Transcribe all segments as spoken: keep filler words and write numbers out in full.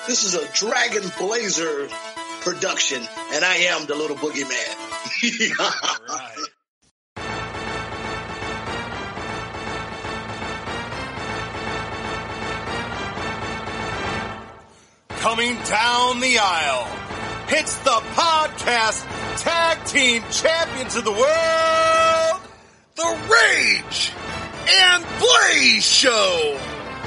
This is a Dragon Blazer production, and I am the little boogeyman. All right. Coming down the aisle, it's the podcast tag team champions of the world, the Rage and Blaze Show.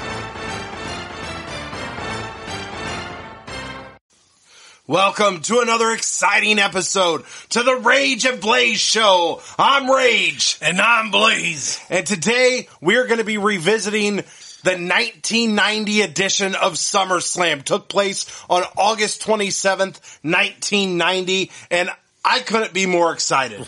Welcome to another exciting episode to the Rage and Blaze Show. I'm Rage. And I'm Blaze. And today we're going to be revisiting the nineteen ninety edition of SummerSlam. Took place on August twenty-seventh, nineteen ninety, and I couldn't be more excited.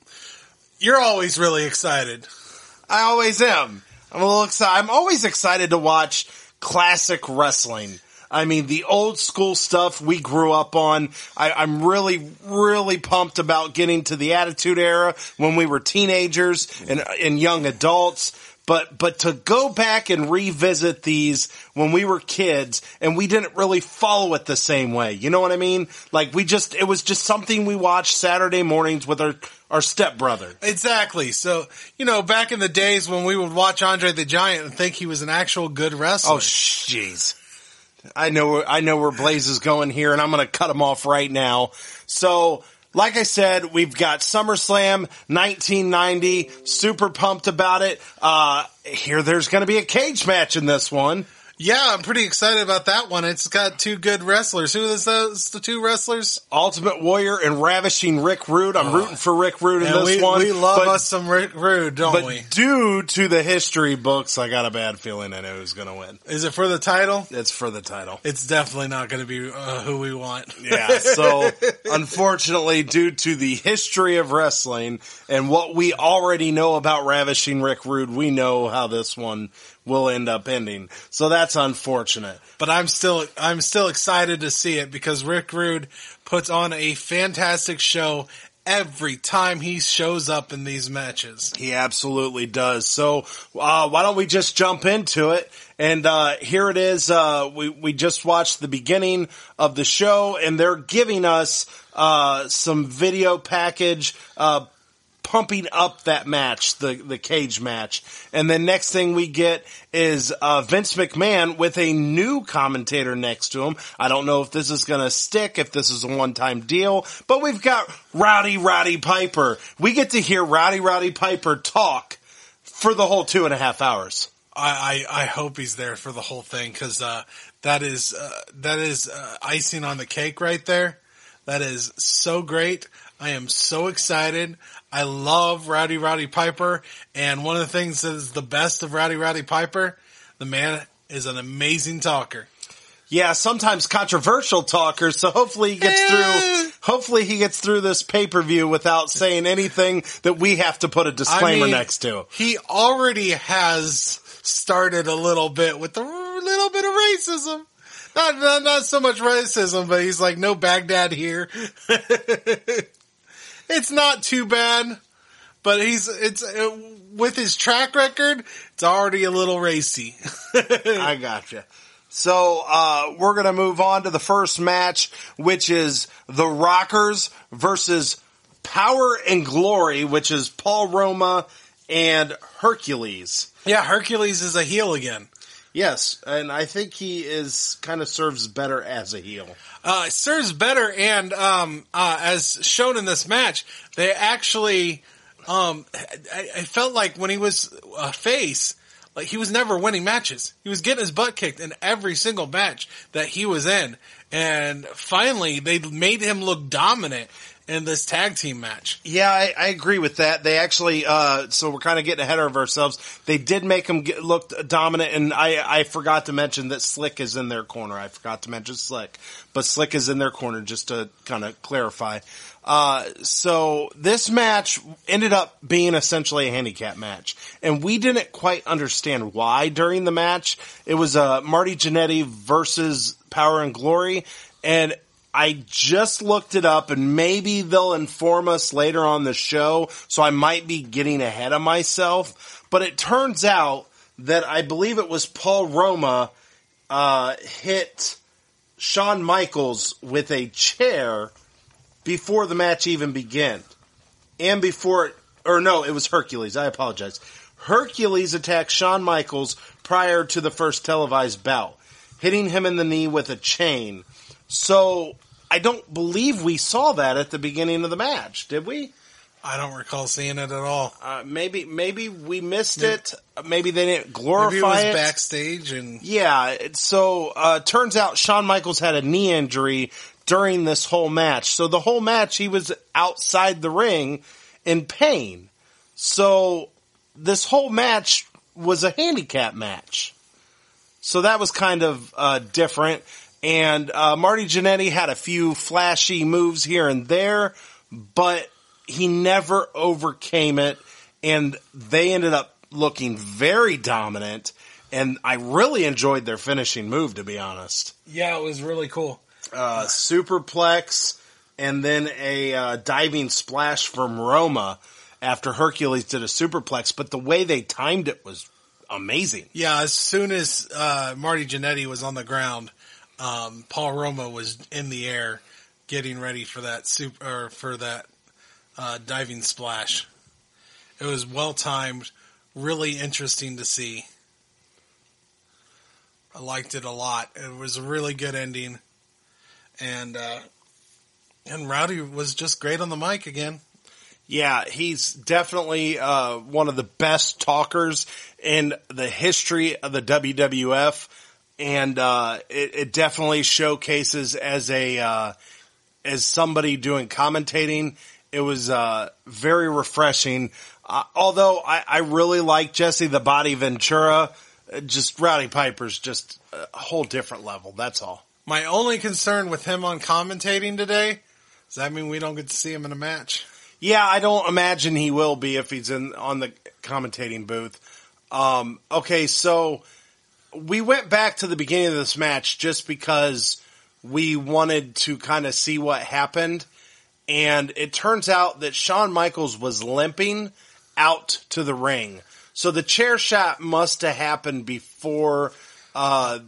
You're always really excited. I always am. I'm a little excited. I'm always excited to watch classic wrestling. I mean, the old school stuff we grew up on. I, I'm really, really pumped about getting to the Attitude Era when we were teenagers and, and young adults. But, but to go back and revisit these when we were kids and we didn't really follow it the same way. You know what I mean? Like we just, it was just something we watched Saturday mornings with our, our stepbrother. Exactly. So, you know, back in the days when we would watch Andre the Giant and think he was an actual good wrestler. Oh, jeez. I know, I know where Blaze is going here, and I'm going to cut him off right now. So, like I said, we've got SummerSlam nineteen ninety. Super pumped about it. Uh, here, there's going to be a cage match in this one. Yeah, I'm pretty excited about that one. It's got two good wrestlers. Who is those, the two wrestlers? Ultimate Warrior and Ravishing Rick Rude. I'm oh. rooting for Rick Rude in and this we, one. We love but, us some Rick Rude, don't but we? But due to the history books, I got a bad feeling I know who's going to win. Is it for the title? It's for the title. It's definitely not going to be uh, who we want. Yeah, so unfortunately, due to the history of wrestling and what we already know about Ravishing Rick Rude, we know how this one will end up ending. So that's unfortunate. But I'm still I'm still excited to see it because Rick Rude puts on a fantastic show every time he shows up in these matches. He absolutely does. So uh, why don't we just jump into it? And uh, here it is. Uh, we, we just watched the beginning of the show, and they're giving us uh, some video package uh pumping up that match, the, the cage match. And then next thing we get is uh, Vince McMahon with a new commentator next to him. I don't know if this is going to stick, if this is a one-time deal, but we've got Rowdy Roddy Piper. We get to hear Rowdy Roddy Piper talk for the whole two and a half hours. I, I, I hope he's there for the whole thing because uh, that is, uh, that is uh, icing on the cake right there. That is so great. I am so excited. I love Rowdy Roddy Piper, and one of the things that is the best of Rowdy Roddy Piper, the man is an amazing talker. Yeah, sometimes controversial talker, so hopefully he gets through, hopefully he gets through this pay-per-view without saying anything that we have to put a disclaimer I mean, next to. He already has started a little bit with a little bit of racism. Not, not, not so much racism, but he's like, no Baghdad here. It's not too bad, but he's, it's, it, with his track record, it's already a little racy. I gotcha. So, uh, we're gonna move on to the first match, which is the Rockers versus Power and Glory, which is Paul Roma and Hercules. Yeah, Hercules is a heel again. Yes, and I think he is kind of serves better as a heel. Uh, serves better, and um, uh, as shown in this match, they actually, um, I, I felt like when he was a face, like he was never winning matches. He was getting his butt kicked in every single match that he was in, and finally they made him look dominant in this tag team match. Yeah, I, I agree with that. They actually, uh, so we're kind of getting ahead of ourselves. They did make him get, look dominant, and I, I forgot to mention that Slick is in their corner. I forgot to mention Slick, but Slick is in their corner just to kind of clarify. Uh, so this match ended up being essentially a handicap match, and we didn't quite understand why during the match. It was, uh, Marty Jannetty versus Power and Glory, and I just looked it up, and maybe they'll inform us later on the show, so I might be getting ahead of myself. But it turns out that I believe it was Paul Roma uh, hit Shawn Michaels with a chair before the match even began. And before it, or no, it was Hercules. I apologize. Hercules attacked Shawn Michaels prior to the first televised bout, hitting him in the knee with a chain. So I don't believe we saw that at the beginning of the match, did we? I don't recall seeing it at all. Uh, maybe maybe we missed it. Maybe they didn't glorify Maybe it was it. backstage and Yeah, it- so uh turns out Shawn Michaels had a knee injury during this whole match. So the whole match he was outside the ring in pain. So this whole match was a handicap match. So that was kind of uh different. And uh Marty Jannetty had a few flashy moves here and there, but he never overcame it, and they ended up looking very dominant, and I really enjoyed their finishing move, to be honest. yeah, it was really cool. Uh, superplex, and then a uh, diving splash from Roma after Hercules did a superplex, but the way they timed it was amazing. Yeah, as soon as uh, Marty Jannetty was on the ground, um, Paul Roma was in the air getting ready for that super or for that uh, diving splash. It was well timed, really interesting to see. I liked it a lot. It was a really good ending, and uh, and Rowdy was just great on the mic again. Yeah, he's definitely uh, one of the best talkers in the history of the W W F, and uh, it, it definitely showcases as a uh, as somebody doing commentating. It was uh, very refreshing. Uh, although I, I really like Jesse the Body Ventura, uh, just Rowdy Piper's just a whole different level. That's all. My only concern with him on commentating today, does that mean we don't get to see him in a match? Yeah, I don't imagine he will be if he's in on the commentating booth. Um, okay, so we went back to the beginning of this match just because we wanted to kind of see what happened. And it turns out that Shawn Michaels was limping out to the ring. So the chair shot must have happened before, uh,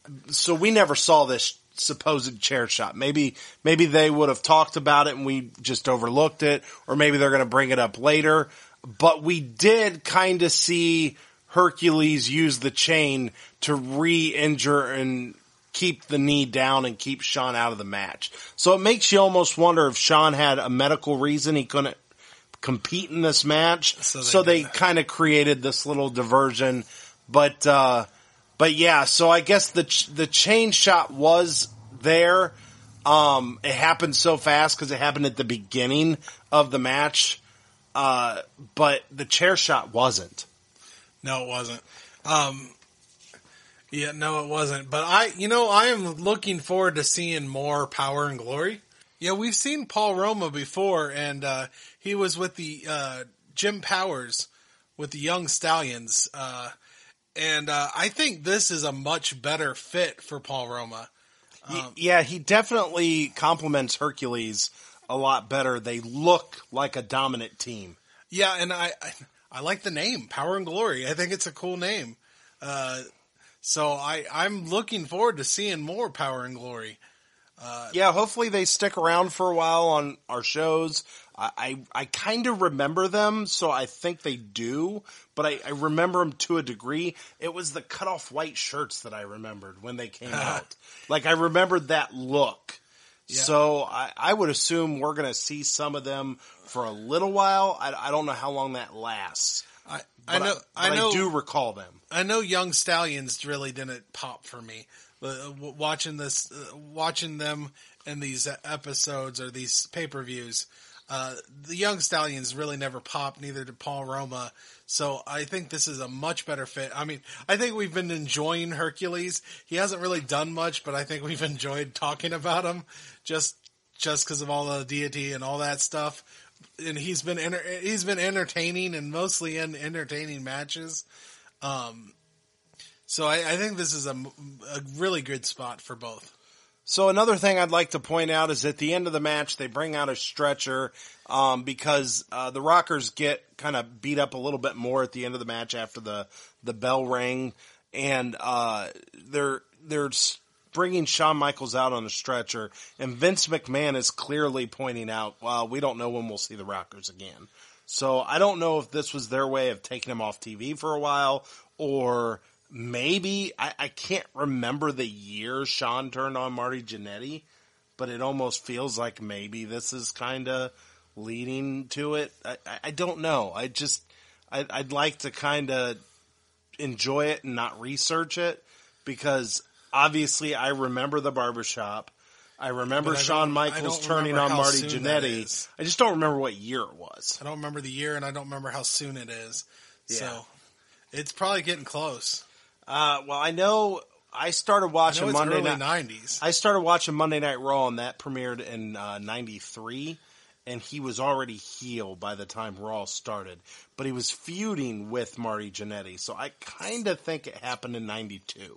so we never saw this supposed chair shot. Maybe, maybe they would have talked about it and we just overlooked it, or maybe they're going to bring it up later. But we did kind of see Hercules use the chain to re-injure and keep the knee down and keep Shawn out of the match. So it makes you almost wonder if Shawn had a medical reason he couldn't compete in this match. So they, so they kind of created this little diversion. But, uh, but yeah, so I guess the, ch- the chain shot was there. Um, it happened so fast because it happened at the beginning of the match. Uh, but the chair shot wasn't. No, it wasn't. Um, yeah, no, it wasn't. But I, you know, I am looking forward to seeing more Power and Glory. Yeah, we've seen Paul Roma before, and uh, he was with the uh, Jim Powers with the Young Stallions. Uh, and uh, I think this is a much better fit for Paul Roma. Um, yeah, he definitely complements Hercules a lot better. They look like a dominant team. Yeah, and I, I, I like the name, Power and Glory. I think it's a cool name. Uh, so I, I'm looking forward to seeing more Power and Glory. Uh, yeah, hopefully they stick around for a while on our shows. I, I, I kind of remember them, so I think they do, but I, I remember them to a degree. It was the cut-off white shirts that I remembered when they came out. Like, I remembered that look. Yeah. So I, I would assume we're going to see some of them for a little while. I, I don't know how long that lasts. I, I know, I, I know, I do recall them. I know Young Stallions really didn't pop for me. Uh, watching this, uh, watching them in these episodes or these pay-per-views, uh, the Young Stallions really never popped, neither did Paul Roma. So I think this is a much better fit. I mean, I think we've been enjoying Hercules. He hasn't really done much, but I think we've enjoyed talking about him just, just because of all the deity and all that stuff. And he's been, enter- he's been entertaining and mostly in entertaining matches. Um, so I, I think this is a, a really good spot for both. So another thing I'd like to point out is at the end of the match, they bring out a stretcher, um, because, uh, the Rockers get kind of beat up a little bit more at the end of the match after the, the bell rang, and, uh, they're, they're bringing Shawn Michaels out on a stretcher, and Vince McMahon is clearly pointing out, well, we don't know when we'll see the Rockers again. So I don't know if this was their way of taking him off T V for a while, or maybe, I, I can't remember the year Shawn turned on Marty Jannetty, but it almost feels like maybe this is kind of leading to it. I, I don't know. I just, I, I'd like to kind of enjoy it and not research it, because obviously I remember the barbershop. I remember But I Shawn don't- Michaels I don't turning remember on how Marty soon that Jannetty. is. I just don't remember what year it was. I don't remember the year, and I don't remember how soon it is. Yeah. So it's probably getting close. Uh, well, I know I started I watching know it's Monday early night. nineties. I started watching Monday Night Raw, and that premiered in uh, ninety-three, and he was already heel by the time Raw started. But he was feuding with Marty Jannetty, so I kind of think it happened in ninety-two.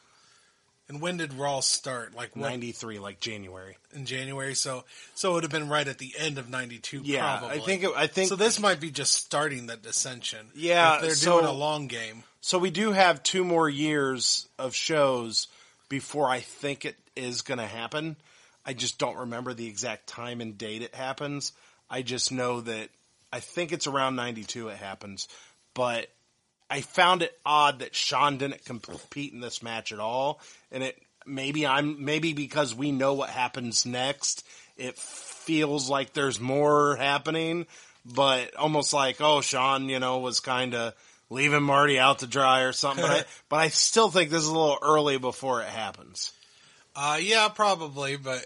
And when did Raw start? Like what, ninety-three, like January. in January? So so it would have been right at the end of ninety-two. Yeah, probably. I think it, I think so. This might be just starting the dissension. Yeah, if they're so- doing a long game. So we do have two more years of shows before I think it is going to happen. I just don't remember the exact time and date it happens. I just know that I think it's around ninety-two it happens. But I found it odd that Shawn didn't compete in this match at all. And it maybe I'm maybe because we know what happens next, it feels like there's more happening. But almost like, oh, Shawn, you know, was kind of leaving Marty out to dry or something. But I, but I still think this is a little early before it happens. Uh, yeah, probably, but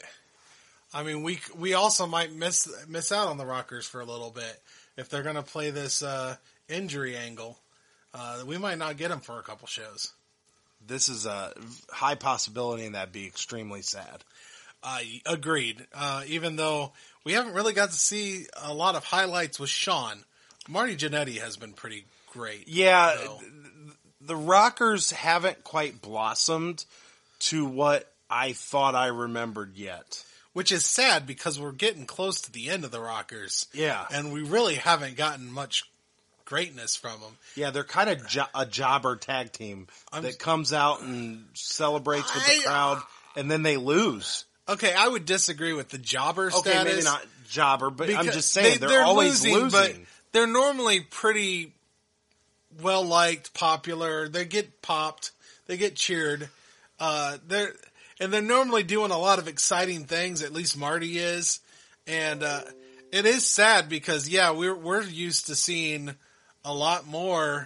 I mean, we we also might miss miss out on the Rockers for a little bit if they're going to play this uh, injury angle. Uh, we might not get them for a couple shows. This is a high possibility, and that'd be extremely sad. Uh, agreed. Uh, even though we haven't really got to see a lot of highlights with Shawn, Marty Jannetty has been pretty great. Yeah, though. the Rockers haven't quite blossomed to what I thought I remembered yet. Which is sad because we're getting close to the end of the Rockers. Yeah. And we really haven't gotten much greatness from them. Yeah, they're kind of jo- a jobber tag team I'm- that comes out and celebrates with the I- crowd, and then they lose. Okay, I would disagree with the jobber Okay, status. maybe not jobber, but I'm because just saying they- they, are always losing. But they're normally pretty well liked, popular. They get popped, they get cheered. Uh, they're and they're normally doing a lot of exciting things. At least Marty is, and uh, it is sad because yeah, we're we're used to seeing a lot more.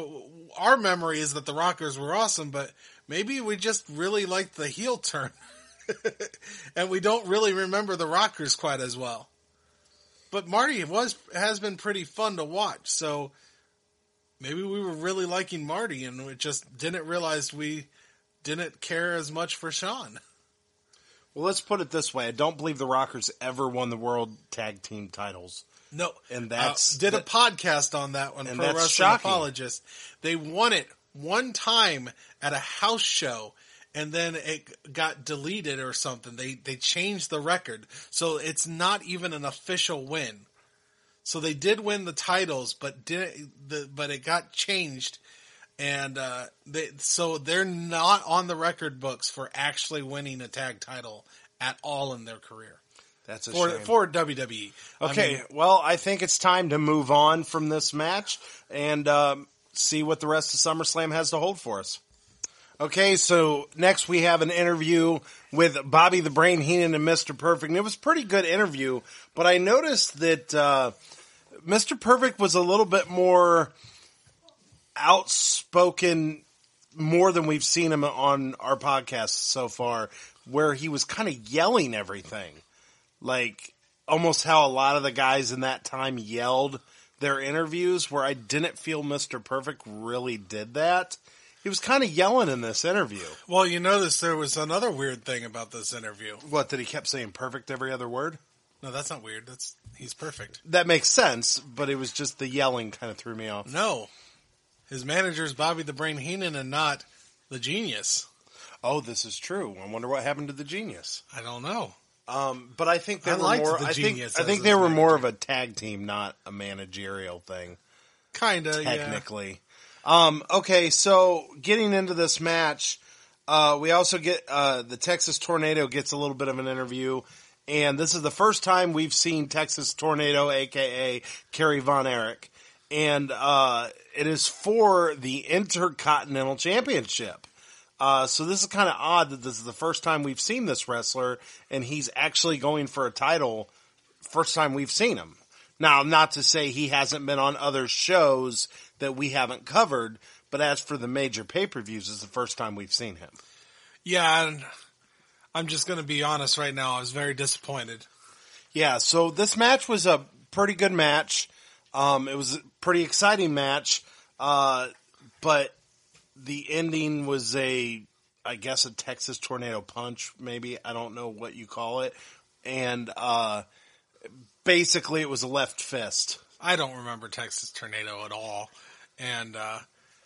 Our memory is that the Rockers were awesome, but maybe we just really liked the heel turn. And we don't really remember the Rockers quite as well. But Marty was has been pretty fun to watch, so maybe we were really liking Marty and we just didn't realize we didn't care as much for Shawn. Well, let's put it this way. I don't believe the Rockers ever won the World Tag Team titles. No. And that's- Uh, did that- a podcast on that one, and Pro that's Wrestling shocking. Apologist. They won it one time at a house show, and then it got deleted or something. They they changed the record. So it's not even an official win. So they did win the titles, but didn't the but it got changed, and uh, they so they're not on the record books for actually winning a tag title at all in their career That's a for shame. for W W E. I Okay, mean, well, I think it's time to move on from this match and um, see what the rest of SummerSlam has to hold for us. Okay, so next we have an interview with Bobby the Brain Heenan and Mister Perfect. And it was a pretty good interview, but I noticed that uh, Mister Perfect was a little bit more outspoken, more than we've seen him on our podcast so far, where he was kind of yelling everything. Like, almost how a lot of the guys in that time yelled their interviews, where I didn't feel Mister Perfect really did that. He was kind of yelling in this interview. well, you notice there was another weird thing about this interview. What, that he kept saying perfect every other word? No, that's not weird. That's he's perfect. That makes sense, but it was just the yelling kind of threw me off. No, his manager's Bobby the Brain Heenan and not the Genius. Oh, this is true. I wonder what happened to the Genius. I don't know. Um, but I think they I were liked more. the I think Genius I as think his they were manager. more of a tag team, not a managerial thing. Kinda, yeah. Technically. Um, okay, so getting into this match, Uh, we also get uh, the Texas Tornado gets a little bit of an interview, and this is the first time we've seen Texas Tornado, aka Kerry Von Erich, and uh, it is for the Intercontinental Championship. Uh, so this is kind of odd that this is the first time we've seen this wrestler, and he's actually going for a title. First time we've seen him. Now, not to say he hasn't been on other shows that we haven't covered. But as for the major pay-per-views, it's the first time we've seen him. Yeah, and I'm just going to be honest right now. I was very disappointed. Yeah, so this match was a pretty good match. Um, it was a pretty exciting match. Uh, but the ending was a, I guess, a Texas Tornado Punch, maybe. I don't know what you call it. And uh, basically it was a left fist. I don't remember Texas Tornado at all. And... Uh,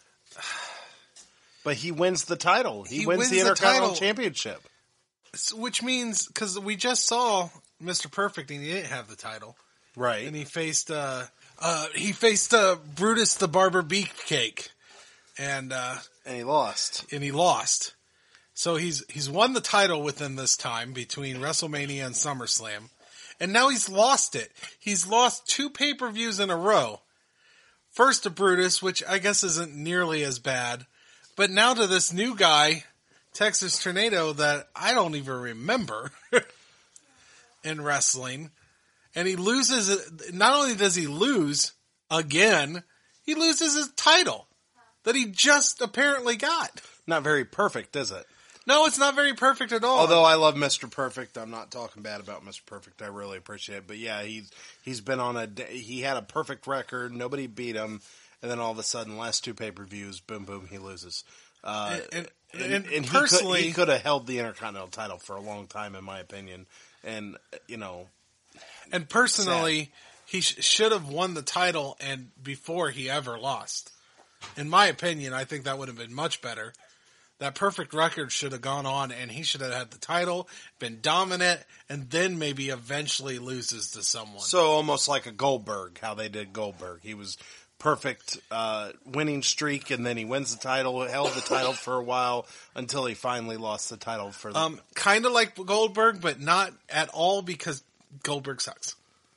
But he wins the title. He, he wins, wins the the Intercontinental title. Championship. Which means, because we just saw Mister Perfect and he didn't have the title. Right. And he faced, uh, uh, he faced, uh, Brutus the Barber Beefcake. And, uh, and he lost. And he lost. So he's, he's won the title within this time between WrestleMania and SummerSlam. And now he's lost it. He's lost two pay-per-views in a row. First to Brutus, which I guess isn't nearly as bad. But now to this new guy, Texas Tornado, that I don't even remember in wrestling. And he loses it. Not only does he lose again, he loses his title that he just apparently got. Not very perfect, is it? No, it's not very perfect at all. Although I love Mister Perfect. I'm not talking bad about Mister Perfect. I really appreciate it. But yeah, he's, he's been on a, he had a perfect record. Nobody beat him. And then all of a sudden, last two pay-per-views, boom, boom, he loses. Uh, and, and, and, and, and personally, he could, he could have held the Intercontinental title for a long time, in my opinion. And, you know. And personally, sad. he sh- should have won the title and before he ever lost. In my opinion, I think that would have been much better. That perfect record should have gone on and he should have had the title, been dominant, and then maybe eventually loses to someone. So almost like a Goldberg, how they did Goldberg. He was perfect uh, winning streak, and then he wins the title, held the title for a while until he finally lost the title for the... Um, kind of like Goldberg, but not at all because Goldberg sucks.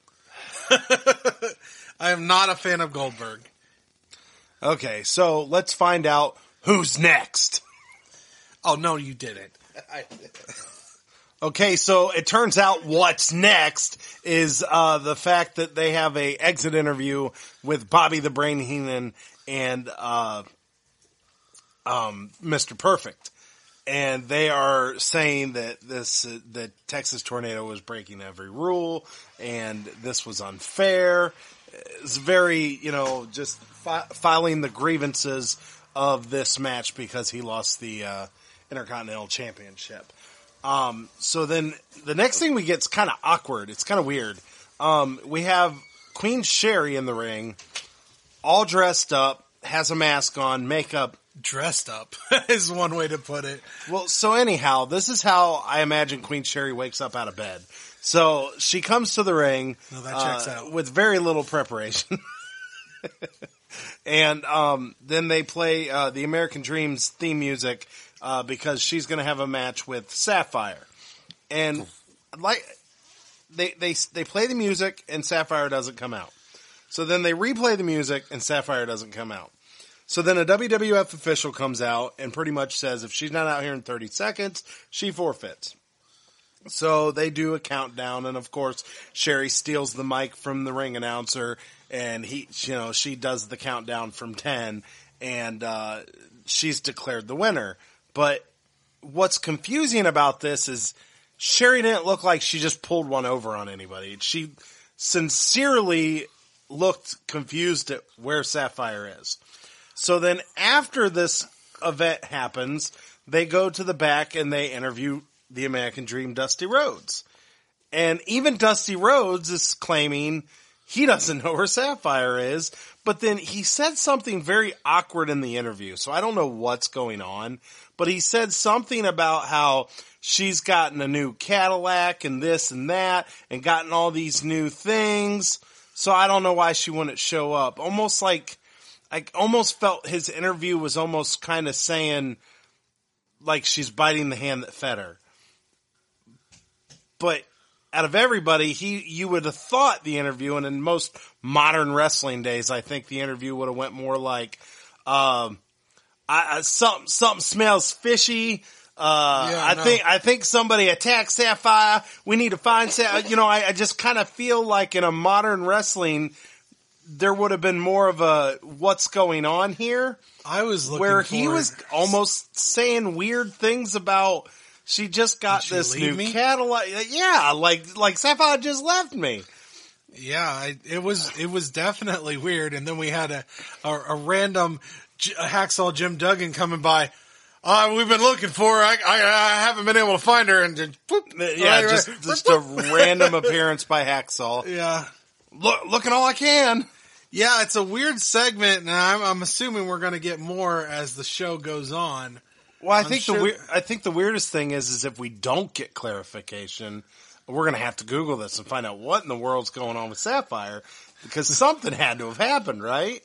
I am not a fan of Goldberg. Okay, so let's find out who's next. Oh, no, you didn't. Okay, so it turns out what's next is uh, the fact that they have a exit interview with Bobby the Brain Heenan and uh, um, Mister Perfect. And they are saying that this uh, that Texas Tornado was breaking every rule and this was unfair. It's very, you know, just fi- filing the grievances of this match because he lost the uh, Intercontinental Championship. Um, so then the next thing we get is kind of awkward. It's kind of weird. Um, we have Queen Sherry in the ring, all dressed up, has a mask on, makeup. Dressed up is one way to put it. Well, so anyhow, this is how I imagine Queen Sherry wakes up out of bed. So she comes to the ring no, that checks uh, out. with very little preparation. And um, then they play uh, the American Dreams theme music uh, because she's going to have a match with Sapphire. And like they they they play the music and Sapphire doesn't come out. So then they replay the music and Sapphire doesn't come out. So then a W W F official comes out and pretty much says if she's not out here in thirty seconds, she forfeits. So they do a countdown, and of course, Sherry steals the mic from the ring announcer, and he, you know, she does the countdown from ten, and uh, she's declared the winner. But what's confusing about this is Sherry didn't look like she just pulled one over on anybody. She sincerely looked confused at where Sapphire is. So then after this event happens, they go to the back and they interview the American Dream, Dusty Rhodes. And even Dusty Rhodes is claiming he doesn't know where Sapphire is, but then he said something very awkward in the interview. So I don't know what's going on, but he said something about how she's gotten a new Cadillac and this and that and gotten all these new things. So I don't know why she wouldn't show up. Almost like, I almost felt his interview was almost kind of saying, like she's biting the hand that fed her. But out of everybody, he you would have thought the interview, and in most modern wrestling days, I think the interview would have went more like, um, I, I, something something smells fishy. Uh, Yeah, I no. think I think somebody attacked Sapphire. We need to find Sapphire. You know, I, I just kind of feel like in a modern wrestling, there would have been more of a what's going on here, I was looking where for he was almost saying weird things about. She just got Did she this leave new me? Cadillac. Yeah, like like Sapphire just left me. Yeah, I, it was it was definitely weird. And then we had a a, a random J- a hacksaw Jim Duggan coming by. Uh, we've been looking for her. I, I, I haven't been able to find her. And just, whoop, Yeah, right, just right. just a random appearance by Hacksaw. yeah, Look, looking all I can. yeah. It's a weird segment, and I'm, I'm assuming we're going to get more as the show goes on. Well, I I'm think sure- the weir- I think the weirdest thing is is if we don't get clarification, we're gonna have to Google this and find out what in the world's going on with Sapphire, because something had to have happened, right?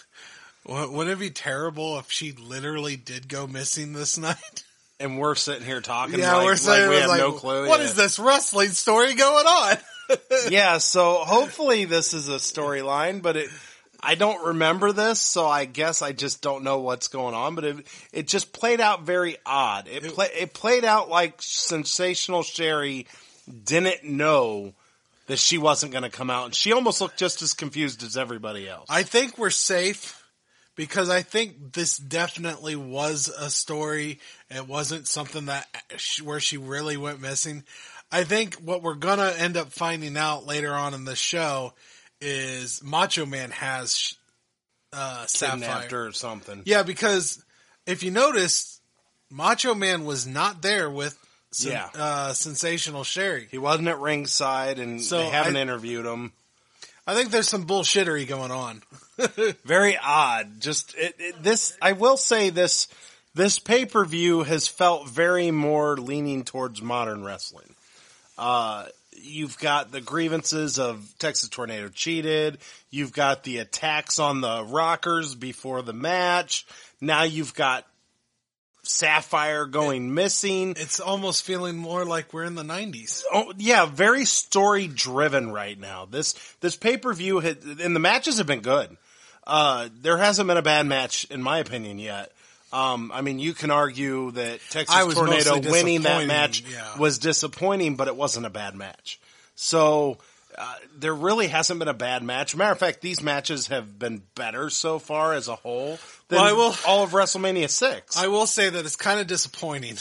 Wou- Wouldn't it be terrible if she literally did go missing this night? And we're sitting here talking, Yeah, like, we're saying like we it have was no like, clue. What yeah. is this wrestling story going on? Yeah, so hopefully this is a storyline, but it. I don't remember this, so I guess I just don't know what's going on. But it it just played out very odd. It play, it played out like Sensational Sherry didn't know that she wasn't going to come out, and she almost looked just as confused as everybody else. I think we're safe because I think this definitely was a story. It wasn't something that where she really went missing. I think what we're gonna end up finding out later on in the show is Macho Man has uh, Kidnapped Sapphire. her or something. Yeah, because if you notice, Macho Man was not there with sen- Yeah. uh, Sensational Sherry. He wasn't at ringside, and So they haven't I- interviewed him. I think there's some bullshittery going on. Very odd. Just it, it, this. I will say this. This pay per view has felt very more leaning towards modern wrestling. Uh, you've got the grievances of Texas Tornado cheated. You've got the attacks on the Rockers before the match. Now you've got Sapphire going missing. It's almost feeling more like we're in the nineties. Oh, yeah, very story driven right now. This this pay per view and the matches have been good. Uh, there hasn't been a bad match in my opinion yet. Um, I mean, you can argue that Texas I was Tornado mostly winning that disappointing, match yeah. was disappointing, but it wasn't a bad match. So uh, there really hasn't been a bad match. Matter of fact, these matches have been better so far as a whole than Well, I will- all of WrestleMania six. I will say that it's kind of disappointing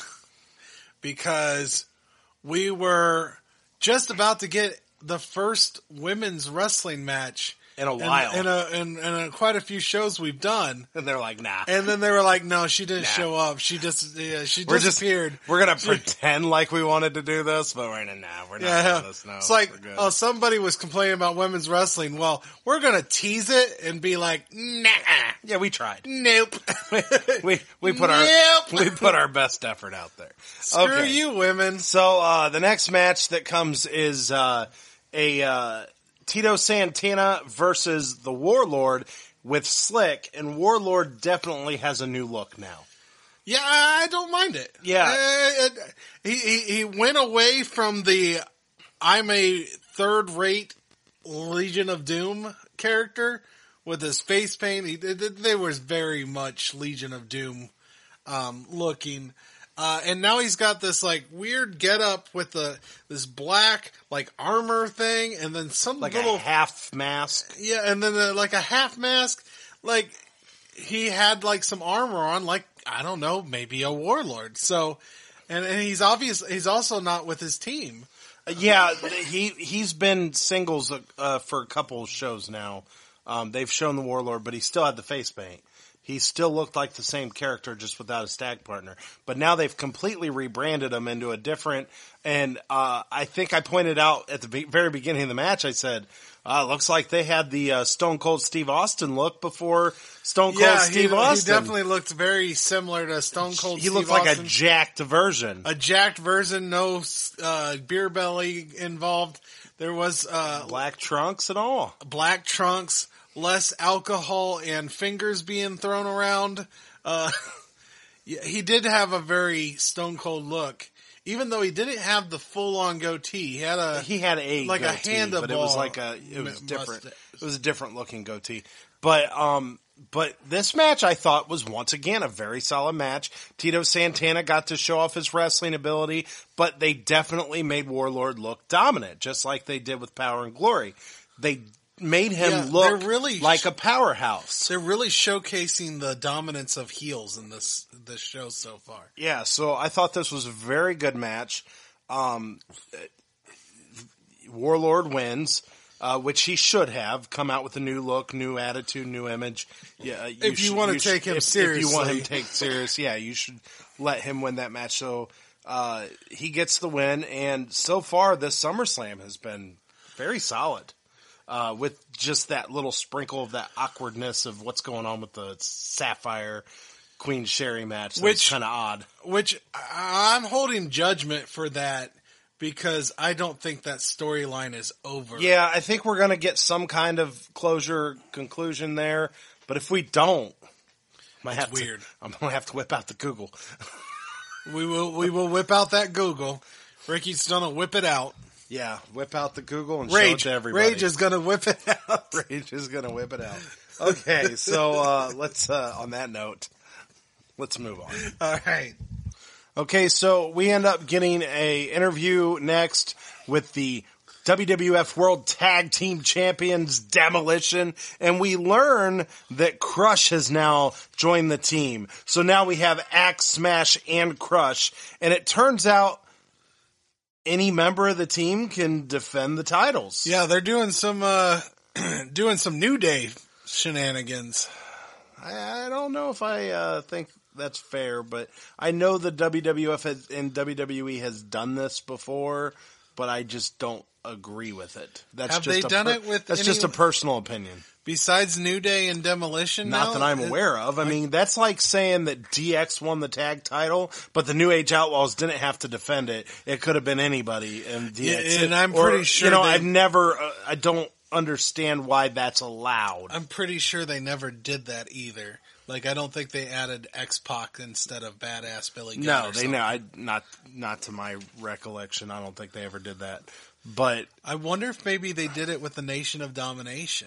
because we were just about to get the first women's wrestling match In a in- while. in a, in, in a, quite a few shows we've done. and they're like, nah. And then they were like, "No, she didn't Nah. show up. She just yeah, she we're just disappeared." we're gonna pretend like we wanted to do this, but we're gonna nah, we're not Yeah, doing this. No, it's like, we're good. oh, somebody was complaining about women's wrestling. Well, we're gonna tease it and be like, "Nah, yeah, we tried. nope, we we put our Nope. we put our best effort out there. screw Okay. you, women." So uh, the next match that comes is uh, a uh, Tito Santana versus the Warlord with Slick, and Warlord definitely has a new look now. Yeah, I don't mind it. Yeah. Uh, it- he, he he went away from the I'm a third rate Legion of Doom character with his face paint. He, they, they was very much Legion of Doom um, looking. Uh, and now he's got this like weird getup with the this black like armor thing, and then some Like little a half mask. yeah, and then uh, like a half mask. Like he had like some armor on, like I don't know, maybe a warlord. So, and and he's obvious. He's also not with his team. Yeah, he he's been singles uh, for a couple of shows now. Um, they've shown the Warlord, but he still had the face paint. He still looked like the same character, just without a tag partner. But now they've completely rebranded him into a different. And uh, I think I pointed out at the be- very beginning of the match. I said, uh, "Looks like they had the uh, Stone Cold Steve Austin look before Stone Cold yeah, Steve he, Austin." he definitely looked very similar to Stone Cold. He Steve looked like Austin. a jacked version. a jacked version, no uh, beer belly involved. There was uh, Black trunks and all. black trunks, less alcohol, and fingers being thrown around. Uh, Yeah, he did have a very stone cold look, even though he didn't have the full on goatee. He had a he had a like goatee, a handlebar, but it was like a it was different. mustache. It was a different looking goatee. But um, but this match I thought was once again a very solid match. Tito Santana got to show off his wrestling ability, but they definitely made Warlord look dominant, just like they did with Power and Glory. They made him Yeah, look they're really like a powerhouse. They're really showcasing the dominance of heels in this this show so far. Yeah, so I thought this was a very good match. Um, Warlord wins. Uh, which he should have come out with a new look, new attitude, new image. Yeah, you if you should, want to you take should, him if, seriously, if you want him to take serious, yeah, you should let him win that match. So uh, he gets the win, and so far this SummerSlam has been very solid. Uh, with just that little sprinkle of that awkwardness of what's going on with the Sapphire Queen Sherry match, that's which kind of odd. Which I'm holding judgment for that. Because I don't think that storyline is over. Yeah, I think we're going to get some kind of closure conclusion there. But if we don't, might have weird. To, I'm going to have to whip out the Google. we will we will whip out that Google. Ricky's going to whip it out. Yeah, whip out the Google and Rage. show it to everybody. Rage is going to whip it out. Rage is going to whip it out. Okay, so uh, let's, uh, on that note, let's move on. All right. Okay, so we end up getting a interview next with the W W F World Tag Team Champions Demolition, and we learn that Crush has now joined the team. So now we have Axe, Smash, and Crush, and it turns out any member of the team can defend the titles. Yeah, they're doing some uh, doing some New Day shenanigans. I, I don't know if I uh, think that's fair, but I know the W W F has, and W W E has done this before, but I just don't agree with it. That's Have just they a done per- it with That's any- just a personal opinion. Besides New Day and Demolition Not now? that I'm It- aware of. I mean, that's like saying that D X won the tag title, but the New Age Outlaws didn't have to defend it. It could have been anybody, and D X. Yeah, and I'm or, pretty sure You know, they- I've never. Uh, I don't understand why that's allowed. I'm pretty sure they never did that either. Like, I don't think they added X-Pac instead of Badass Billy Gunn. No, or they something. know. I not not to my recollection. I don't think they ever did that. But I wonder if maybe they did it with the Nation of Domination.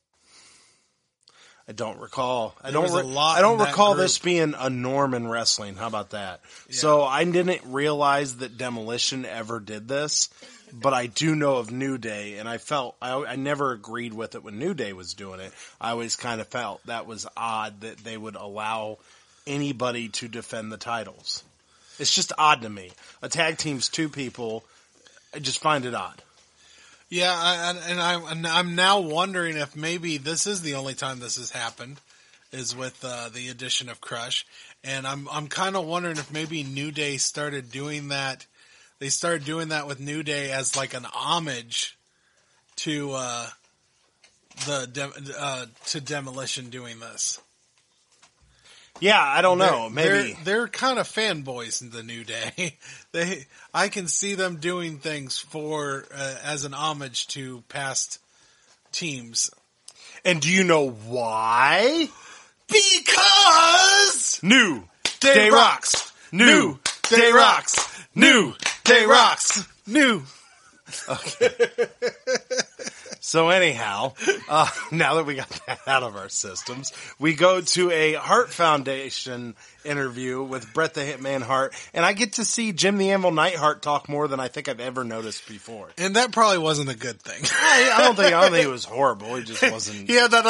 I don't recall. I There don't. was a Re- lot I don't in that recall group. this being a norm in wrestling. How about that? So I didn't realize that Demolition ever did this, but I do know of New Day, and I felt I, I never agreed with it when New Day was doing it. I always kind of felt that was odd that they would allow anybody to defend the titles. It's just odd to me. A tag team's two people. I just find it odd. Yeah, I, and I'm and I'm now wondering if maybe this is the only time this has happened, is with uh, the addition of Crush, and I'm I'm kind of wondering if maybe New Day started doing that. They started doing that with New Day as like an homage to uh, the de- uh, to Demolition doing this. Yeah, I don't know. They're, Maybe they're, they're kind of fanboys in the New Day. They, I can see them doing things for uh, as an homage to past teams. And do you know why? Because New Day Day rocks. rocks. New Day Day rocks. rocks. New Day rocks. new. So anyhow, uh, now that we got that out of our systems, we go to a Hart Foundation interview with Bret the Hitman Hart, and I get to see Jim the Anvil Neidhart talk more than I think I've ever noticed before. And that probably wasn't a good thing. I, I don't think I don't think it was horrible. It just wasn't. He had that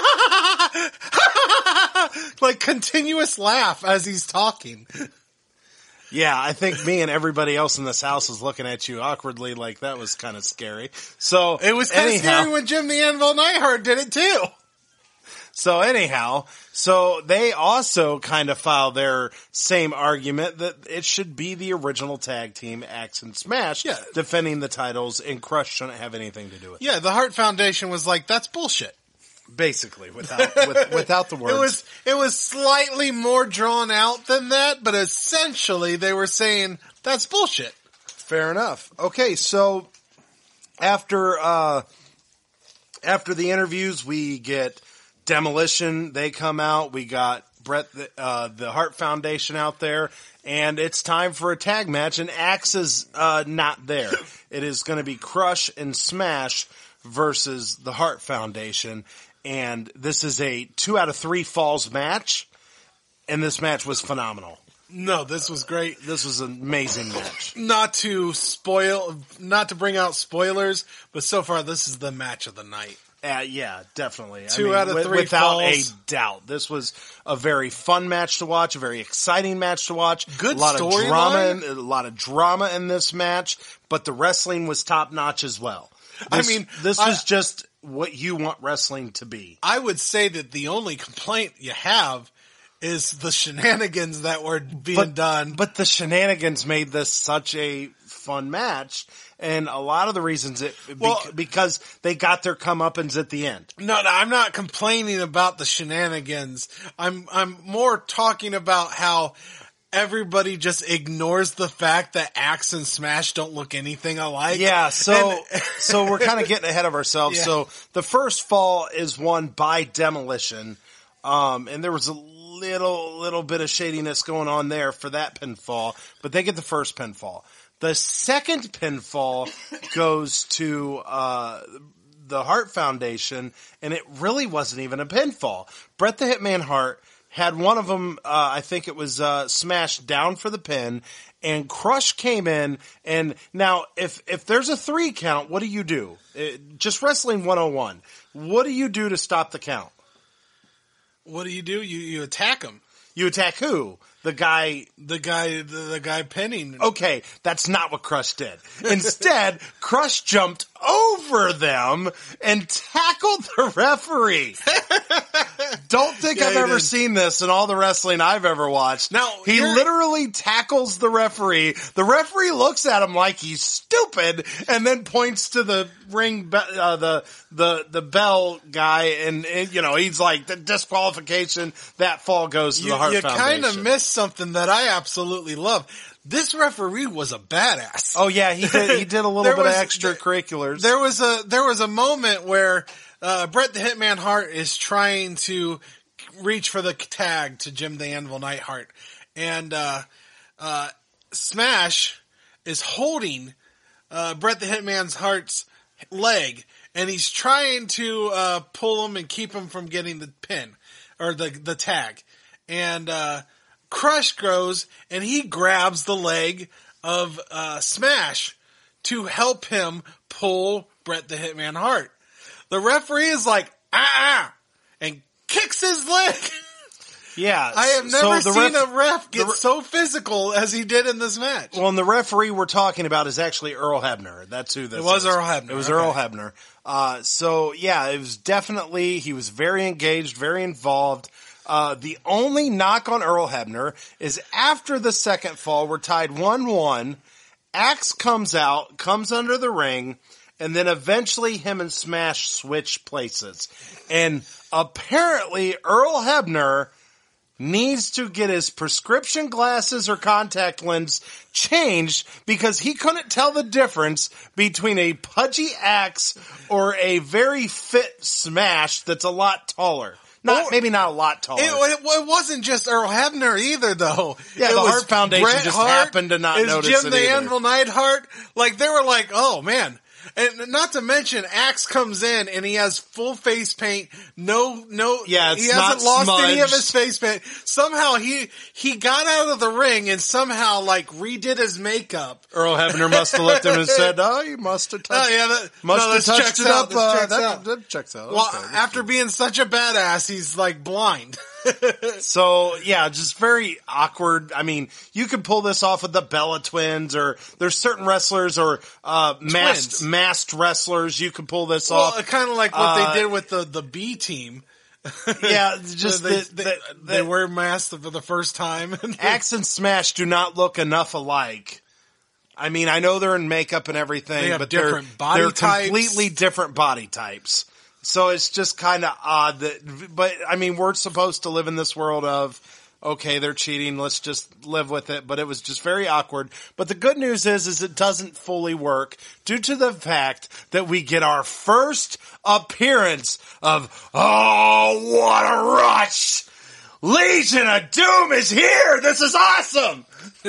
uh, like continuous laugh as he's talking. Yeah, I think me and everybody else in this house was looking at you awkwardly, like that was kind of scary. So It was kind of anyhow, scary when Jim the Anvil Neidhart did it too. So anyhow, so they also kind of file their same argument that it should be the original tag team, Axe and Smash, Yeah. defending the titles, and Crush shouldn't have anything to do with it. Yeah, the Hart Foundation was like, that's bullshit. Basically, without with, without the words. It was it was slightly more drawn out than that, but essentially they were saying that's bullshit. Fair enough. Okay, so after uh, after the interviews, we get Demolition. They come out. We got Brett, uh, the Hart Foundation out there, and it's time for a tag match, and Axe is uh, not there. It is going to be Crush and Smash versus the Hart Foundation, and this is a two out of three falls match, and this match was phenomenal. No, this was great. This was an amazing match. Not to spoil, not to bring out spoilers, but so far this is the match of the night. Uh, yeah, definitely. Two I mean, out of w- three without falls. a doubt. This was a very fun match to watch, a very exciting match to watch. Good a lot of storyline. drama, in, a lot of drama in this match, but the wrestling was top notch as well. This, I mean, this I- was just what you want wrestling to be. I would say that the only complaint you have is the shenanigans that were being But done. but the shenanigans made this such a fun match, and a lot of the reasons it Well- bec- because they got their comeuppance at the end. No, no, I'm not complaining about the shenanigans. I'm, I'm more talking about how everybody just ignores the fact that Axe and Smash don't look anything alike. Yeah, so And- so we're kind of getting ahead of ourselves. Yeah. So the first fall is won by Demolition, um, and there was a little little bit of shadiness going on there for that pinfall, but they get the first pinfall. The second pinfall goes to uh, the Hart Foundation, and it really wasn't even a pinfall. Bret the Hitman Hart had one of them, uh, I think it was uh, smashed down for the pin, and Crush came in. And now, if if there's a three count, what do you do? It, just Wrestling one oh one. What do you do to stop the count? What do you do? You, you attack him. You attack who? The guy. The guy, the, the guy pinning. Okay, that's not what Crush did. Instead, Crush jumped over them and tackled the referee. Don't think Yeah, I've he ever did. seen this in all the wrestling I've ever watched. Now, he you're- literally tackles the referee. The referee looks at him like he's stupid, and then points to the ring, be- uh, the the the bell guy, and, and you know he's like the disqualification. That fall goes to You, the Hart you Foundation. kind of missed something that I absolutely love. This referee was a badass. Oh yeah, he did. He did a little There bit was- of extracurriculars. There was a there was a moment where uh, Bret the Hitman Hart is trying to reach for the tag to Jim the Anvil Neidhart, and uh, uh, Smash is holding uh, Bret the Hitman's Hart's leg, and he's trying to uh, pull him and keep him from getting the pin or the the tag, and uh, Crush goes and he grabs the leg of uh, Smash to help him pull Bret the Hitman Hart. The referee is like, ah, and kicks his leg. yeah, I have never so the seen ref- a ref get the re- so physical as he did in this match. Well, and the referee we're talking about is actually Earl Hebner. That's who this It was is. Earl Hebner, It was okay. Earl Hebner. Uh, so yeah, it was definitely, he was very engaged, very involved. Uh, the only knock on Earl Hebner is after the second fall, we're tied one one. Axe comes out, comes under the ring, and then eventually him and Smash switch places. And apparently Earl Hebner needs to get his prescription glasses or contact lens changed because he couldn't tell the difference between a pudgy Axe or a very fit Smash that's a lot taller. Not, Or- maybe not a lot taller. It, it, it wasn't just Earl Hebner either, though. Yeah, it the was Hart Foundation Bret just Hart, happened to not is notice Jim it the either. Anvil Neidhart. Like, they were like, oh, man. And not to mention, Axe comes in and he has full face paint. No, no, Yeah, it's he hasn't not lost any of smudged. his face paint. Somehow he he got out of the ring and somehow like redid his makeup. Earl Hebner must have looked at him and said, "Oh, you must have touched, Oh yeah, that, must no, have this touched checks it out. up." This Uh, checks that, out. that checks out. Well, Okay, that's after being such a badass, he's like blind. So yeah, just very awkward. I mean, you could pull this off with the Bella Twins, or there's certain wrestlers or uh, masked Twins. masked wrestlers. You could pull this Well, off. kind of like what Uh, they did with the the B team. Yeah, just they, the, they, the, they the wear masks for the first time. Axe and Smash do not look enough alike. I mean, I know they're in makeup and everything, They have but they're different body they're types. completely different body types. So it's just kind of odd that, but I mean, we're supposed to live in this world of, okay, they're cheating, let's just live with it, but it was just very awkward. But the good news is, is it doesn't fully work due to the fact that we get our first appearance of, oh, what a rush! Legion of Doom is here! This is awesome!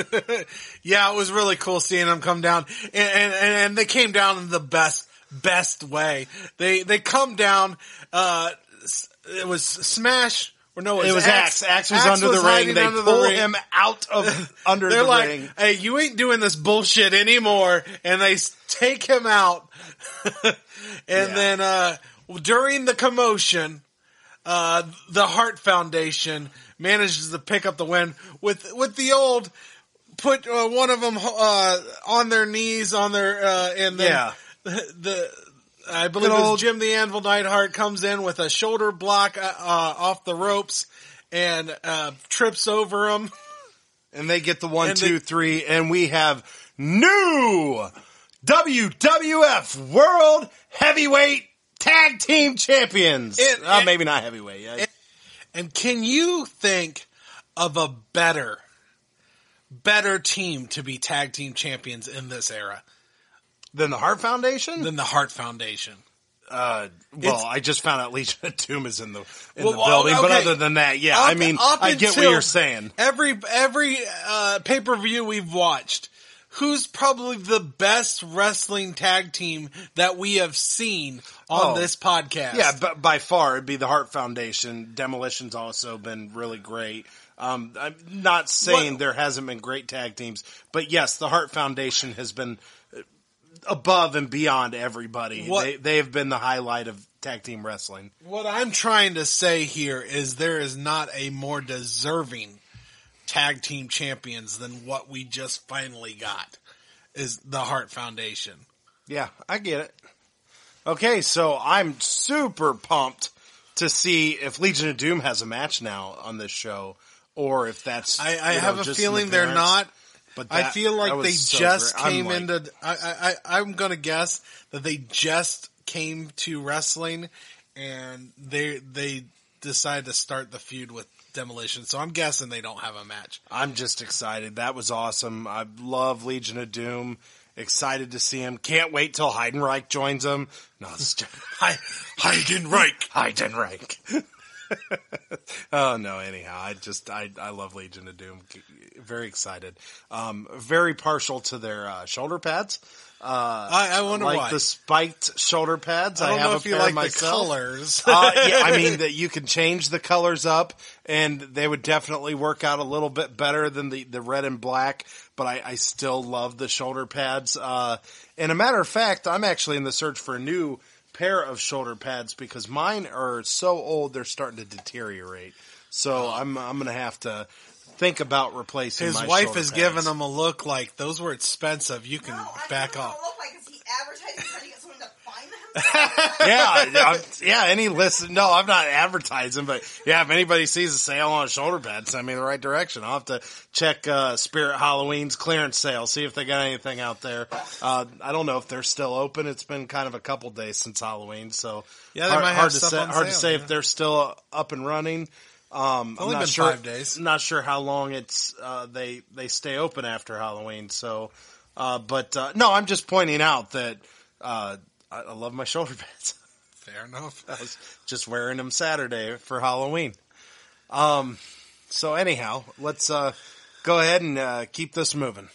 Yeah, it was really cool seeing them come down, and, and, and they came down in the best, best way. They, they come down, uh, it was Smash, or no, it was, it was Axe. Axe was Axe under was the ring. They under pull the ring. him out of under They're the like, ring. hey, you ain't doing this bullshit anymore, and they s- take him out. and Yeah. then, uh, during the commotion, uh, the Hart Foundation manages to pick up the win with, with the old, put uh, one of them, uh, on their knees, on their, uh, and then Yeah. the, the I believe Good it was old- Jim the Anvil Neidhart comes in with a shoulder block, uh, uh off the ropes and, uh, trips over him. And they get the one, And two, they- three, and we have new W W F World Heavyweight Tag Team Champions. And- uh, and- maybe not heavyweight. Yeah. and- And can you think of a better, better team to be tag team champions in this era Then the Hart Foundation? than the Hart Foundation? Uh, well, It's- I just found out Legion of Doom is in the in Well, the building, but okay. other than that, yeah, Up- I mean, up I get what until you're saying. Every every uh, pay per view we've watched, who's probably the best wrestling tag team that we have seen on Oh. this podcast? Yeah, but by far it'd be the Hart Foundation. Demolition's also been really great. Um, I'm not saying What- there hasn't been great tag teams, but yes, the Hart Foundation has been above and beyond everybody. What- They they have been the highlight of tag team wrestling. What I'm trying to say here is there is not a more deserving tag team champions than what we just finally got is the Hart Foundation. Yeah, I get it. Okay, so I'm super pumped to see if Legion of Doom has a match now on this show, or if that's. I, I you know, have a just an feeling they're appearance. not. But I that- feel that like was they so just great. I'm came like- into. I, I, I, I'm going to guess that they just came to wrestling, and they they decided to start the feud with Demolition. So I'm guessing they don't have a match. I'm just excited. That was awesome. I love Legion of Doom. Excited to see him. Can't wait till Heidenreich joins him. No, it's just Hi, Heidenreich. Heidenreich. Oh no, anyhow, I just, I, I love Legion of Doom. Very excited. Um, very partial to their, uh, shoulder pads. Uh, I, I wonder like why. the spiked shoulder pads. I don't have know a if you pair like myself. the colors. uh, yeah, I mean that you can change the colors up, and they would definitely work out a little bit better than the, the red and black. But I, I still love the shoulder pads. Uh, and a matter of fact, I'm actually in the search for a new pair of shoulder pads because mine are so old they're starting to deteriorate. So I'm I'm gonna have to think about replacing. His my wife shoulder is pads. giving him a look like those were expensive. You can No, I back don't know off. what it look like. Is he advertising trying to get someone to find them? yeah, I'm- yeah. Any listen? No, I'm not advertising, but yeah, if anybody sees a sale on a shoulder pad, send me in the right direction. I'll have to check uh, Spirit Halloween's clearance sale, see if they got anything out there. Uh, I don't know if they're still open. It's been kind of a couple days since Halloween, so Yeah, they hard, might have hard to stuff say. on Hard to sale, say yeah. if they're still up and running. Um, I'm only not been sure, five days. Not sure how long it's uh, they they stay open after Halloween. So, uh, but uh, no, I'm just pointing out that uh, I, I love my shoulder pads. Fair enough. I was just wearing them Saturday for Halloween. Um, so anyhow, let's uh, go ahead and uh, keep this moving.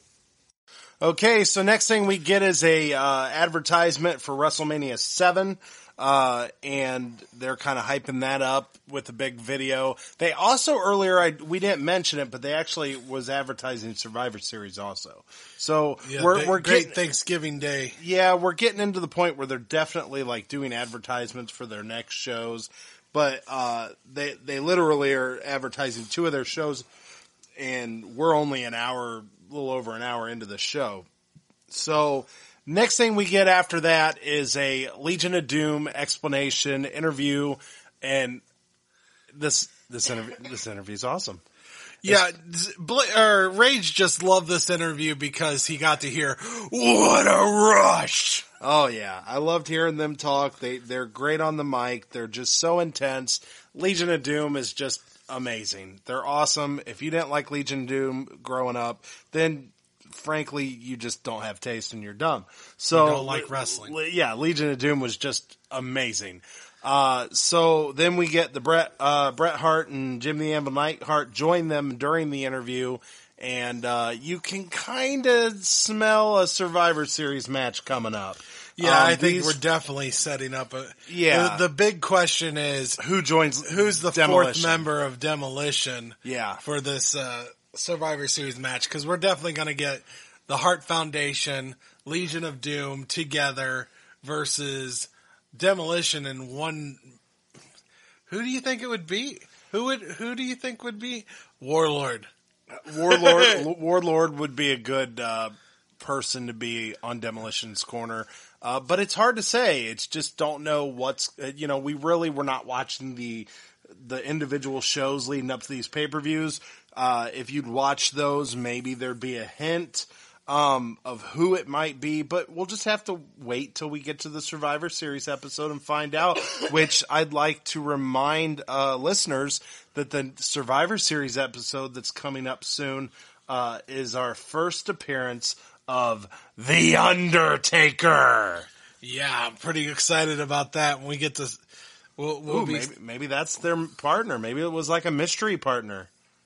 Okay, so next thing we get is a uh, advertisement for WrestleMania seven. Uh, and they're kind of hyping that up with a big video. They also earlier, I, we didn't mention it, but they actually was advertising Survivor Series also. So Yeah, we're, big- we're great getting, Thanksgiving Day. yeah, we're getting into the point where they're definitely like doing advertisements for their next shows, but, uh, they, they literally are advertising two of their shows and we're only an hour, a little over an hour into the show. So, next thing we get after that is a Legion of Doom explanation interview, and this this interview this interview is awesome. Yeah, Bla- or Rage just loved this interview because he got to hear "What a rush." Oh yeah, I loved hearing them talk. They they're great on the mic. They're just so intense. Legion of Doom is just amazing. They're awesome. If you didn't like Legion of Doom growing up, then frankly, you just don't have taste and you're dumb. So You don't like wrestling. Le- yeah, Legion of Doom was just amazing. Uh, so then we get the Bret, uh, Bret Hart and Jim the Anvil Neidhart join them during the interview, and, uh, you can kind of smell a Survivor Series match coming up. Yeah, Um, I think these- we're definitely setting up a. Yeah. The, the big question is who joins, who's the Demolition? fourth member of Demolition? Yeah. For this uh, Survivor Series match, because we're definitely going to get the Hart Foundation, Legion of Doom together versus Demolition in one. Who do you think it would be? Who would? Who do you think would be Warlord? Warlord, Warlord would be a good, uh, person to be on Demolition's corner. Uh, but it's hard to say. It's just don't know what's, uh, you know, we really were not watching the, the individual shows leading up to these pay-per-views. Uh, if you'd watch those, maybe there'd be a hint, um, of who it might be, but we'll just have to wait till we get to the Survivor Series episode and find out, which I'd like to remind, uh, listeners that the Survivor Series episode that's coming up soon, uh, is our first appearance of The Undertaker. Yeah, I'm pretty excited about that. When we get to, we'll, we'll Ooh, be, maybe, maybe that's their partner. Maybe it was like a mystery partner.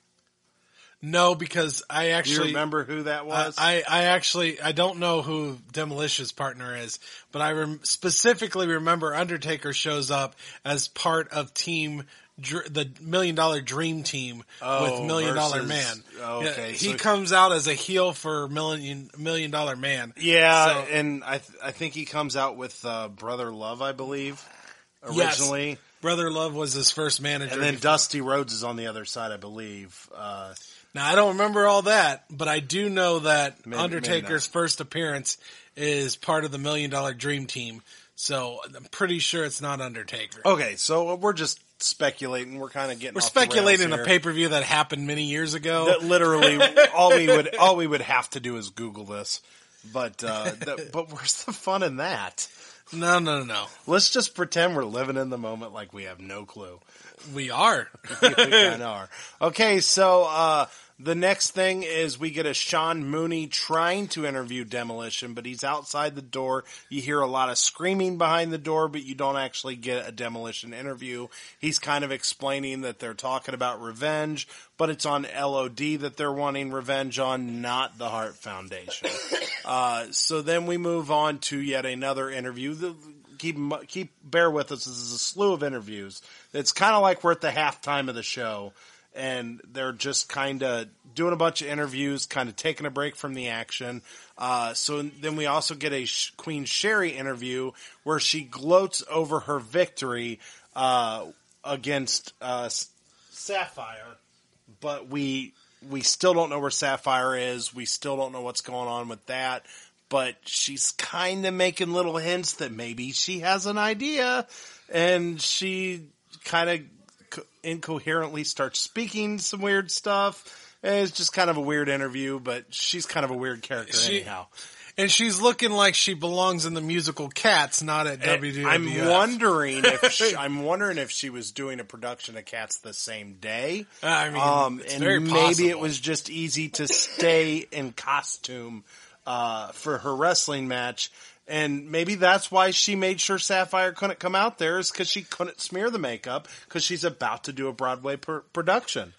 no, because I Do you actually remember who that was? I, I actually I don't know who Demolition's partner is, but I rem- specifically remember Undertaker shows up as part of Team Dr- the Million Dollar Dream Team Oh, with Million Dollar versus- Man. okay, Yeah, he so- comes out as a heel for Million Million Dollar Man. yeah, So- and I th- I think he comes out with uh, Brother Love, I believe, Yes. originally. Brother Love was his first manager. And then before. Dusty Rhodes is on the other side, I believe. Uh, Now I don't remember all that, but I do know that Maybe- maybe Undertaker's not. first appearance is part of the Million Dollar Dream Team. So I'm pretty sure it's not Undertaker. okay, so we're just speculating. We're kind of getting We're off the rails speculating a here. pay per view that happened many years ago. That literally all we would all we would have to do is Google this. But uh, that, but where's the fun in that? No, no, no, no. Let's just pretend we're living in the moment like we have no clue. We are. We kind of are. Okay, so uh, the next thing is we get a Sean Mooney trying to interview Demolition, but he's outside the door. You hear a lot of screaming behind the door, but you don't actually get a Demolition interview. He's kind of explaining that they're talking about revenge, but it's on L O D that they're wanting revenge on, not the Hart Foundation. Uh, so then we move on to yet another interview. The, keep keep bear with us. This is a slew of interviews. It's kind of like we're at the halftime of the show, and they're just kind of doing a bunch of interviews, kind of taking a break from the action. Uh, so then we also get a Sh- Queen Sherry interview where she gloats over her victory uh, against uh, S- Sapphire, but we we still don't know where Sapphire is. We still don't know what's going on with that. But she's kind of making little hints that maybe she has an idea, and she kind of co- incoherently starts speaking some weird stuff. And it's just kind of a weird interview, but she's kind of a weird character She- anyhow. And she's looking like she belongs in the musical Cats, not at W W F. I'm wondering if she, I'm wondering if she was doing a production of Cats the same day. I mean, um, it's and very maybe possible. it was just easy to stay in costume uh, for her wrestling match, and maybe that's why she made sure Sapphire couldn't come out there, is because she couldn't smear the makeup because she's about to do a Broadway pr- production.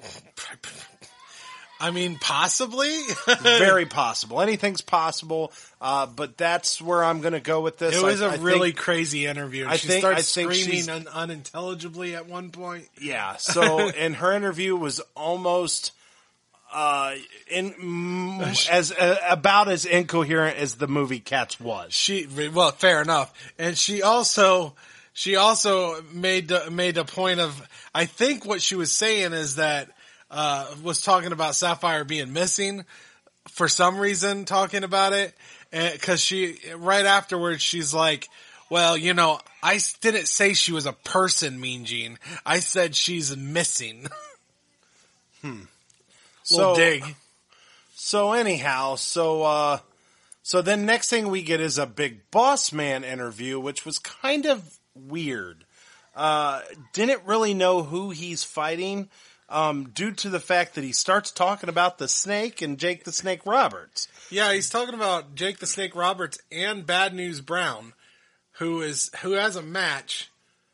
I mean, possibly. Very possible. Anything's possible, uh, but that's where I'm going to go with this. It was a a really crazy interview. And I she think- starts I think screaming she's- un- unintelligibly at one point. Yeah. So, and her interview was almost uh, in mm, as uh, about as incoherent as the movie Cats was. She well, fair enough. And she also she also made the, made a point of. I think what she was saying is that uh, was talking about Sapphire being missing for some reason. Talking about it because she right afterwards she's like, well, you know, I s- didn't say she was a person, Mean Gene. I said she's missing. Little So- dig. So anyhow, so uh, so then next thing we get is a Big Boss Man interview, which was kind of weird. Uh, didn't really know who he's fighting. um, due to the fact that he starts talking about the Snake and Jake the Snake Roberts. Yeah, he's talking about Jake the Snake Roberts and Bad News Brown, who is who has a match.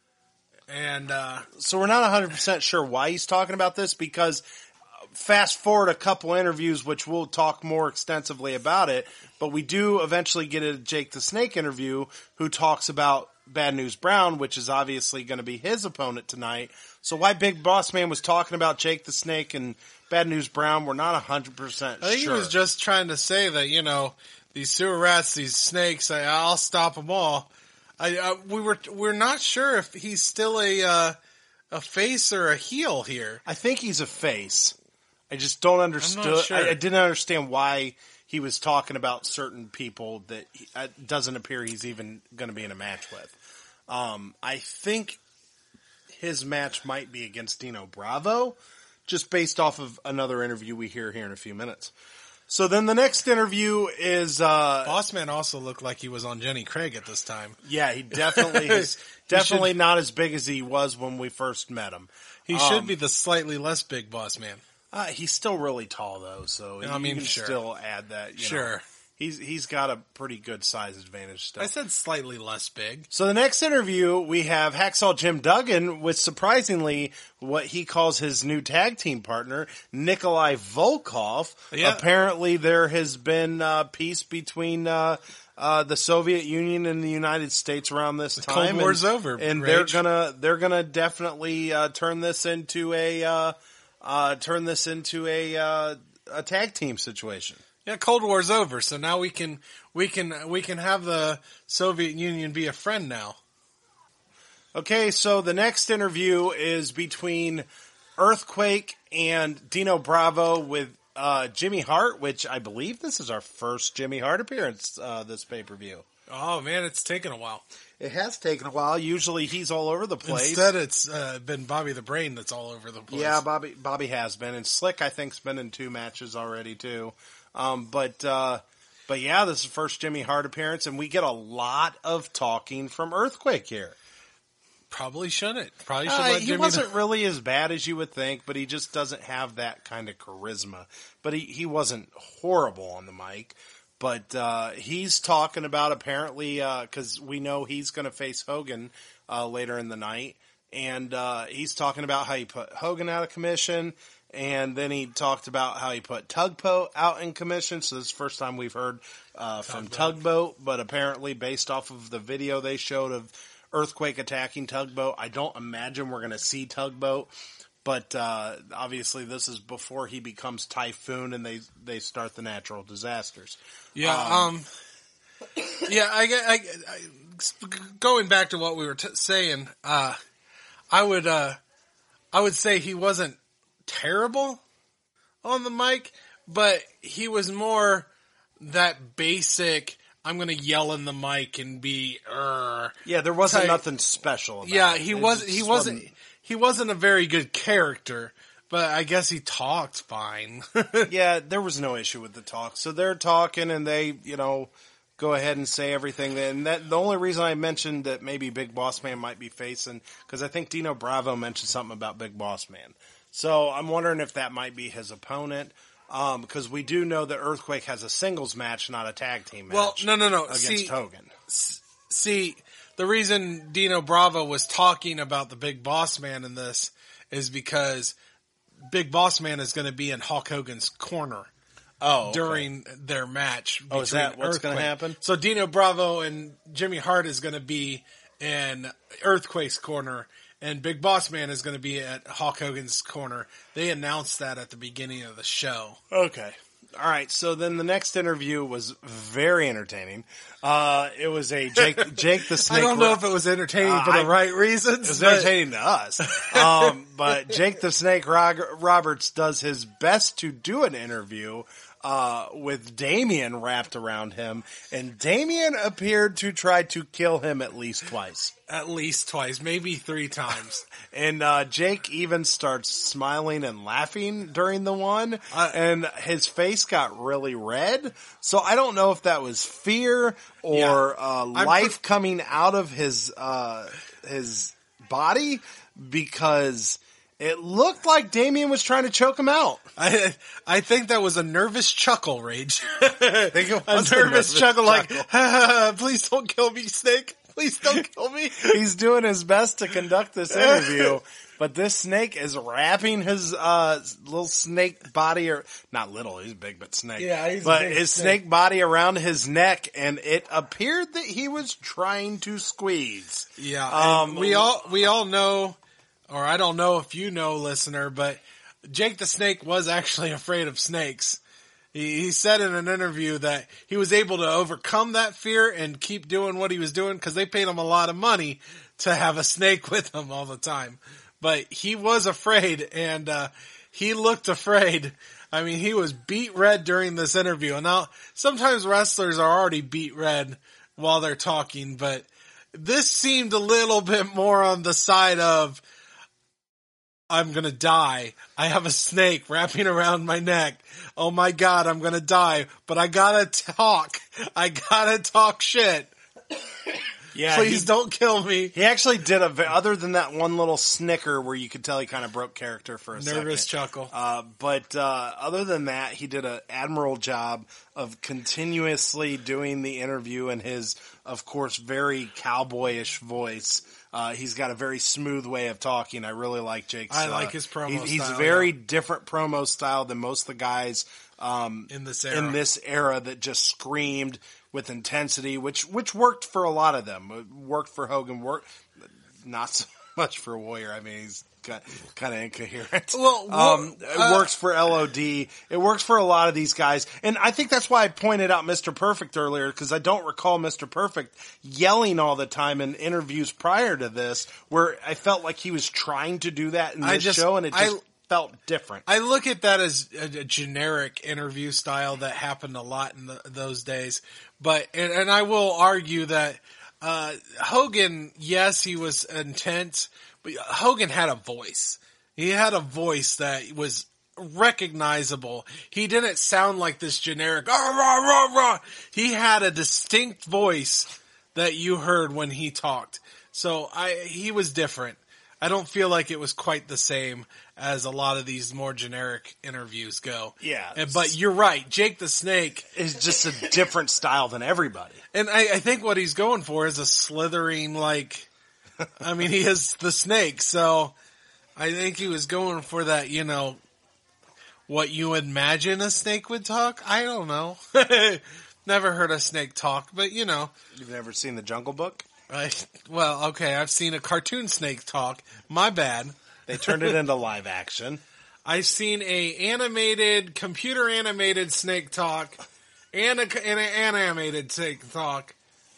And uh, so we're not one hundred percent sure why he's talking about this, because fast forward a couple interviews, which we'll talk more extensively about it, but we do eventually get a Jake the Snake interview who talks about Bad News Brown, which is obviously going to be his opponent tonight. So why Big Boss Man was talking about Jake the Snake and Bad News Brown, we're not one hundred percent sure. I think he was just trying to say that, you know, these sewer rats, these snakes, I, I'll stop them all. I, uh, we were we're not sure if he's still a uh, a face or a heel here. I think he's a face. I just don't understand. Sure. I, I didn't understand why he was talking about certain people that he, it doesn't appear he's even going to be in a match with. Um, I think his match might be against Dino Bravo, just based off of another interview we hear here in a few minutes. So then the next interview is... Uh, Bossman also looked like he was on Jenny Craig at this time. Yeah, he definitely is definitely should, not as big as he was when we first met him. He um, should be the slightly less big Bossman. Uh, he's still really tall, though, so I mean, you can sure. still add that. You sure. know. He's He's got a pretty good size advantage still. I said slightly less big. So the next interview, we have Hacksaw Jim Duggan with, surprisingly, what he calls his new tag team partner, Nikolai Volkov. Yeah. Apparently there has been uh, peace between uh, uh, the Soviet Union and the United States around this the time. Cold War's and, over. And Rage. they're gonna they're gonna definitely uh, turn this into a uh, uh, turn this into a uh, a tag team situation. Yeah, Cold War's over, so now we can we can we can have the Soviet Union be a friend now. Okay, so the next interview is between Earthquake and Dino Bravo with uh, Jimmy Hart, which I believe this is our first Jimmy Hart appearance uh, this pay-per-view. Oh man, it's taken a while. It has taken a while. Usually he's all over the place. Instead, it's uh, been Bobby the Brain that's all over the place. Yeah, Bobby Bobby has been, and Slick I think's been in two matches already too. Um, but, uh, but yeah, this is the first Jimmy Hart appearance, and we get a lot of talking from Earthquake here. Probably shouldn't. Probably should uh, let he Jimmy. wasn't really as bad as you would think, but he just doesn't have that kind of charisma. But he, he wasn't horrible on the mic. But, uh, he's talking about apparently, uh, cause we know he's going to face Hogan, uh, later in the night. And, uh, he's talking about how he put Hogan out of commission. And then he talked about how he put Tugboat out in commission. So this is the first time we've heard uh, from Tugboat. But apparently based off of the video they showed of Earthquake attacking Tugboat, I don't imagine we're going to see Tugboat. But uh, obviously this is before he becomes Typhoon and they, they start the natural disasters. Yeah, um, um yeah, I, I, I, going back to what we were t- saying, uh, I would, uh, I would say he wasn't terrible on the mic, but he was more that basic, I'm going to yell in the mic and be, er. Yeah, there wasn't type. nothing special about yeah, it. he it was, he wasn't, wasn't, he wasn't a very good character, but I guess he talked fine. Yeah, there was no issue with the talk. So they're talking and they, you know, go ahead and say everything. And that the only reason I mentioned that maybe Big Boss Man might be facing, because I think Dino Bravo mentioned something about Big Boss Man. So I'm wondering if that might be his opponent, um, because we do know that Earthquake has a singles match, not a tag team match. Well, no, no, no. Against see, Hogan. See, the reason Dino Bravo was talking about the Big Boss Man in this is because Big Boss Man is going to be in Hulk Hogan's corner. Oh, okay. During their match. Oh, is that what's going to happen? So Dino Bravo and Jimmy Hart is going to be in Earthquake's corner. And Big Boss Man is going to be at Hulk Hogan's corner. They announced that at the beginning of the show. Okay. All right. So then the next interview was very entertaining. Uh, it was a Jake, Jake the Snake. I don't know if it was entertaining uh, for the I, right reasons. It was but... entertaining to us. Um, but Jake the Snake Roberts does his best to do an interview Uh, with Damien wrapped around him, and Damien appeared to try to kill him at least twice. At least twice, maybe three times. And uh, Jake even starts smiling and laughing during the one, uh, and his face got really red. So I don't know if that was fear or yeah. uh, life pre- coming out of his uh, his body, because It looked like Damien was trying to choke him out. I I think that was a nervous chuckle, Rage. I think it a was nervous, a nervous chuckle, like, chuckle. "Ah, please don't kill me, Snake. Please don't kill me. He's doing his best to conduct this interview, but this snake is wrapping his uh little snake body, or not little, he's big, but snake. Yeah, he's a but big his snake. snake body around his neck, and it appeared that he was trying to squeeze. Yeah, Um, and we all we all know, or I don't know if you know, listener, but Jake the Snake was actually afraid of snakes. He, he said in an interview that he was able to overcome that fear and keep doing what he was doing because they paid him a lot of money to have a snake with him all the time. But he was afraid, and uh, he looked afraid. I mean, he was beat red during this interview. And now, sometimes wrestlers are already beat red while they're talking, but this seemed a little bit more on the side of, I'm gonna die. I have a snake wrapping around my neck. Oh my God, I'm gonna die. But I gotta talk. I gotta talk shit. Yeah, Please he, don't kill me. he actually did a, ve- other than that one little snicker where you could tell he kind of broke character for a Nervous second. chuckle. Uh, but uh, other than that, he did an admirable job of continuously doing the interview in his, of course, very cowboyish voice. Uh, he's got a very smooth way of talking. I really like Jake's. I uh, like his promo He's, he's style, very yeah. different promo style than most of the guys um, In this era. in this era that just screamed with intensity, which which worked for a lot of them. It worked for Hogan, worked not so much for Warrior. I mean, he's kind of incoherent. Well, um, well, it uh, works for L O D. It works for a lot of these guys, and I think that's why I pointed out Mister Perfect earlier, because I don't recall Mister Perfect yelling all the time in interviews prior to this, where I felt like he was trying to do that in this I just- show, and it just I- felt different. I look at that as a, a generic interview style that happened a lot in the, those days. But, and, and I will argue that, uh, Hogan, yes, he was intense, but Hogan had a voice. He had a voice that was recognizable. He didn't sound like this generic, "Ah, rah, rah, rah." He had a distinct voice that you heard when he talked. So I, he was different. I don't feel like it was quite the same as a lot of these more generic interviews go. Yeah. And- But you're right. Jake the Snake, It's just a different style than everybody. and I, I think what he's going for is a slithering, like, I mean, he is the snake, so I think he was going for that, you know, what you imagine a snake would talk. I don't know. Never heard a snake talk, but you know. You've never seen The Jungle Book? I, well, okay, I've seen a cartoon snake talk. My bad. They turned it into live action. I've seen a animated, computer animated snake talk, and, a, and an animated snake talk.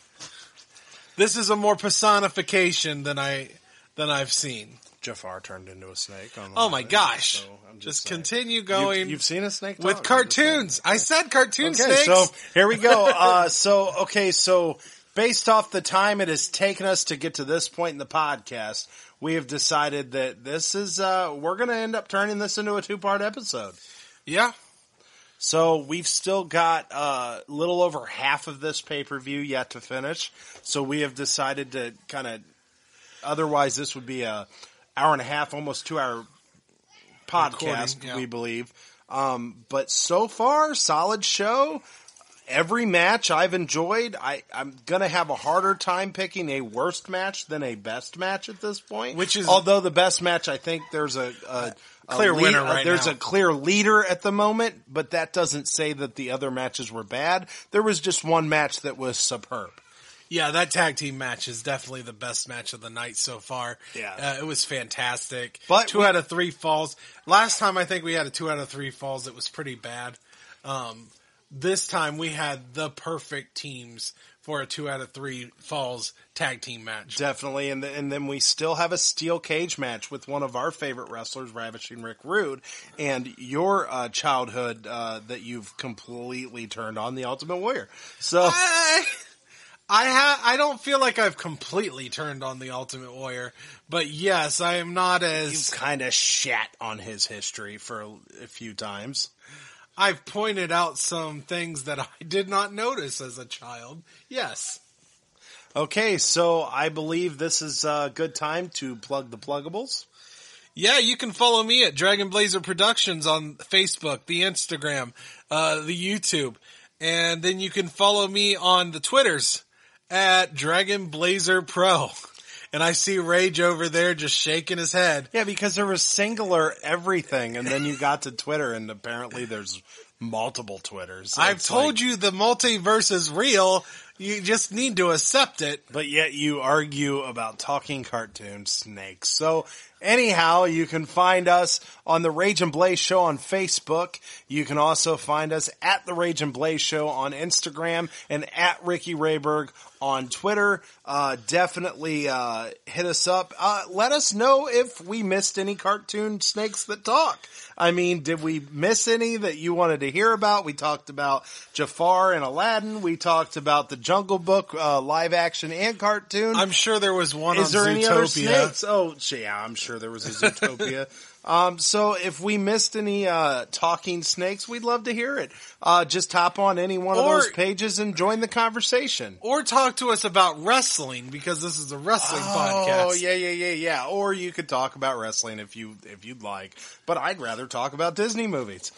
This is a more personification than I than I've seen. Jafar turned into a snake. On Oh my gosh! So I'm just saying. continue going. You've, you've seen a snake talk? with I'm just saying. cartoons. I said cartoon Okay, snakes. so here we go. Uh, so, okay, so based off the time it has taken us to get to this point in the podcast, we have decided that this is, uh, we're going to end up turning this into a two-part episode. yeah, So we've still got a uh, little over half of this pay-per-view yet to finish. So we have decided to kind of, otherwise this would be a hour and a half, almost two-hour podcast, Recording, yeah. we believe. Um, but so far, solid show. Every match I've enjoyed. I, I'm going to have a harder time picking a worst match than a best match at this point. Which is- although the best match, I think there's a, a, a Clear lead- winner uh, right There's now. a clear leader at the moment, but that doesn't say that the other matches were bad. There was just one match that was superb. yeah, that tag team match is definitely the best match of the night so far. Yeah. uh, it was fantastic. But two we- out of three falls. Last time I think we had a two out of three falls. It was pretty bad. Um, this time we had the perfect teams for a two out of three falls tag team match. Definitely, and, th- and then we still have a steel cage match with one of our favorite wrestlers, Ravishing Rick Rude, and your uh, childhood uh, that you've completely turned on, the Ultimate Warrior. So, I, I ha- I don't feel like I've completely turned on the Ultimate Warrior, but yes, I am not as you've kind of shat on his history for a, a few times. I've pointed out some things that I did not notice as a child. Yes. Okay, so I believe this is a good time to plug the pluggables. Yeah, you can follow me at Dragon Blazer Productions on Facebook, the Instagram, uh, the YouTube. And then you can follow me on the Twitters at Dragon Blazer Pro. And I see Rage over there just shaking his head. Yeah, because there was singular everything, and then you got to Twitter, and apparently there's multiple Twitters. I've It's told like- you the multiverse is real. You just need to accept it. But yet you argue about talking cartoon snakes. So anyhow, you can find us on the Rage and Blaze Show on Facebook. You can also find us at the Rage and Blaze Show on Instagram and at Ricky Rayberg on Twitter. Uh, definitely, uh, hit us up. Uh, let us know if we missed any cartoon snakes that talk. I mean, did we miss any that you wanted to hear about? We talked about Jafar and Aladdin. We talked about the Jungle Book, uh, live action and cartoon. I'm sure there was one Is on there any other Zootopia. snakes? Oh, yeah, I'm sure there was a Zootopia. um, so if we missed any, uh, talking snakes, we'd love to hear it. Uh, just hop on any one of Or- those pages and join the conversation. Or talk to us about wrestling, because this is a wrestling Oh, podcast. yeah, yeah, yeah, yeah. Or you could talk about wrestling if you, if you'd like. But I'd rather talk about Disney movies.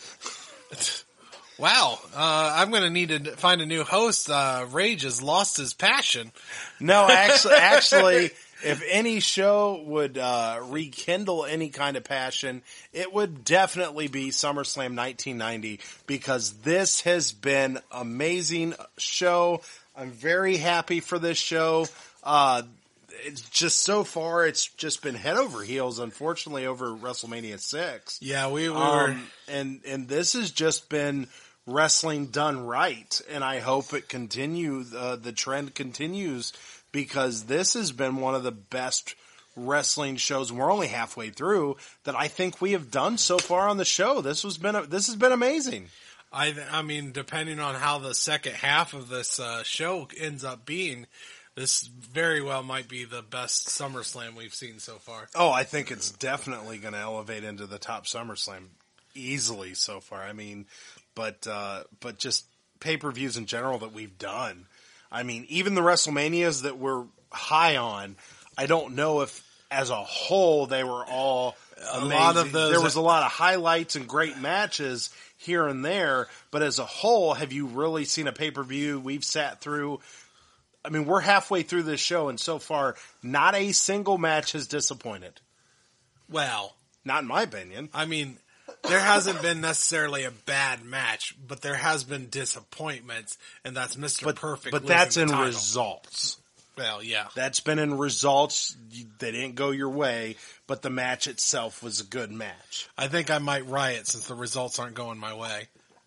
Wow. Uh, I'm going to need to find a new host. Uh, Rage has lost his passion. No, actually, actually, if any show would uh, rekindle any kind of passion, it would definitely be SummerSlam nineteen ninety, because this has been amazing show. I'm very happy for this show. Uh, it's just so far, it's just been head over heels, unfortunately, over WrestleMania six. Yeah, we were. Um, and, and this has just been wrestling done right. And I hope it continues, uh, the trend continues, because this has been one of the best wrestling shows, and we're only halfway through, that I think we have done so far on the show. This was been, a, this has been amazing. I, I mean, depending on how the second half of this uh, show ends up being, this very well might be the best SummerSlam we've seen so far. Oh, I think it's definitely going to elevate into the top SummerSlam easily so far. I mean, but, uh, but just pay-per-views in general that we've done. I mean, even the WrestleManias that we're high on, I don't know if as a whole they were all amazing. A lot of those- There was a lot of highlights and great matches here and there, but as a whole, have you really seen a pay-per-view we've sat through? I mean, we're halfway through this show, and so far, not a single match has disappointed. Well, Not in my opinion. I mean, there hasn't been necessarily a bad match, but there has been disappointments, and that's Mister But, Perfect. but losing that's the in title. results. Well, yeah. That's been in results. You- They didn't go your way, but the match itself was a good match. I think I might riot since the results aren't going my way.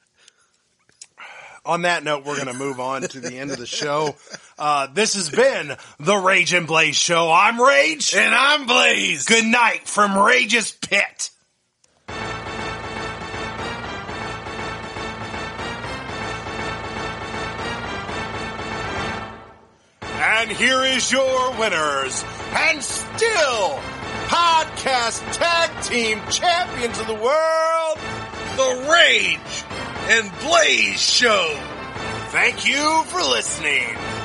On that note, we're going to move on to the end of the show. Uh, this has been the Rage and Blaze Show. I'm Rage. And I'm Blaze. Good night from Rage's Pit. And here is your winners, and still podcast tag team champions of the world, The Rage and Blaze Show. thank you for listening.